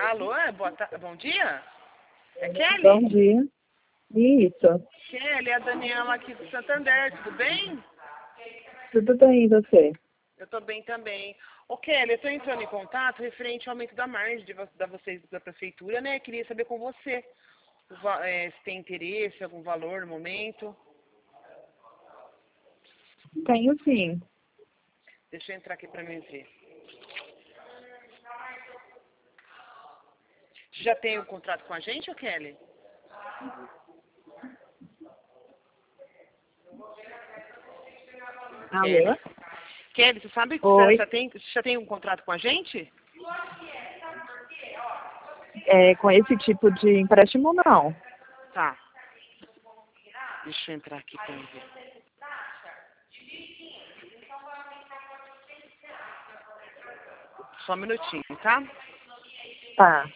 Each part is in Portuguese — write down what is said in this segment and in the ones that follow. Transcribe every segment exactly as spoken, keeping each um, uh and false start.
Alô, é, boa ta... bom dia? É Kelly? Bom dia. Isso. Kelly, é a Daniela aqui do Santander, tudo bem? Tudo bem, e você? Eu tô bem também. Ô Kelly, eu tô entrando em contato referente ao aumento da margem de vo- da vocês da prefeitura, né? Queria saber com você o va- é, se tem interesse, algum valor no momento. Tenho sim. Deixa eu entrar aqui pra mim ver. Já tem o contrato com a gente, ô Kelly? Alô? Kelly, você sabe que Oi. você já tem, você já tem um contrato com a gente? É, com esse tipo de empréstimo, não. Tá. Deixa eu entrar aqui pra mim ver. Só um minutinho, tá? Tá.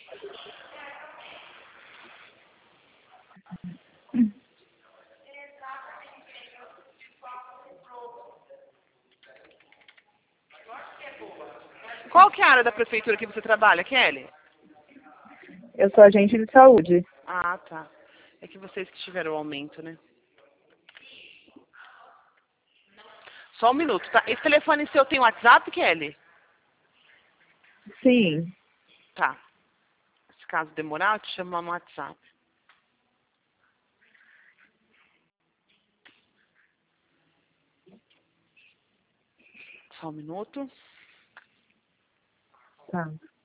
Qual que é a área da prefeitura que você trabalha, Kelly? Eu sou agente de saúde. Ah, tá. É que vocês que tiveram o aumento, né? Só um minuto, tá? Esse telefone seu tem WhatsApp, Kelly? Sim. Tá. Se caso demorar, eu te chamo no WhatsApp. Só um minuto. Tá.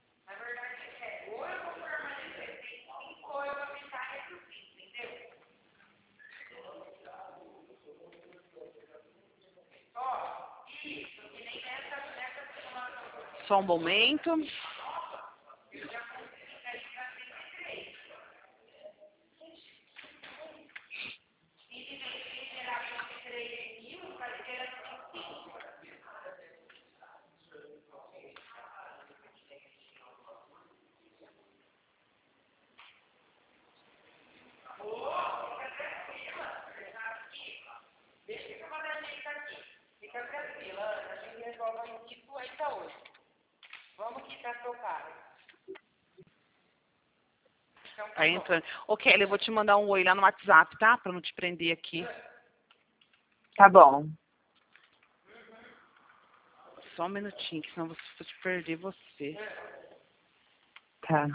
Só um momento. Tá entrando. Ô, Kelly, eu vou te mandar um oi lá no WhatsApp, tá? Pra não te prender aqui. Tá bom. Só um minutinho, que senão eu vou te perder você. Tá.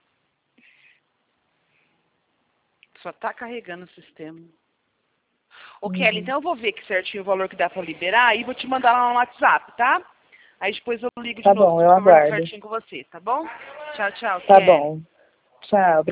Só tá carregando o sistema. Ô, Uhum. Kelly, então eu vou ver aqui certinho o valor que dá pra liberar e vou te mandar lá no WhatsApp, tá? Aí depois eu ligo de Tá novo bom, eu pra conversar aguardo. certinho com você, tá bom? Tchau, tchau, Tá Kelly. bom. Tchau.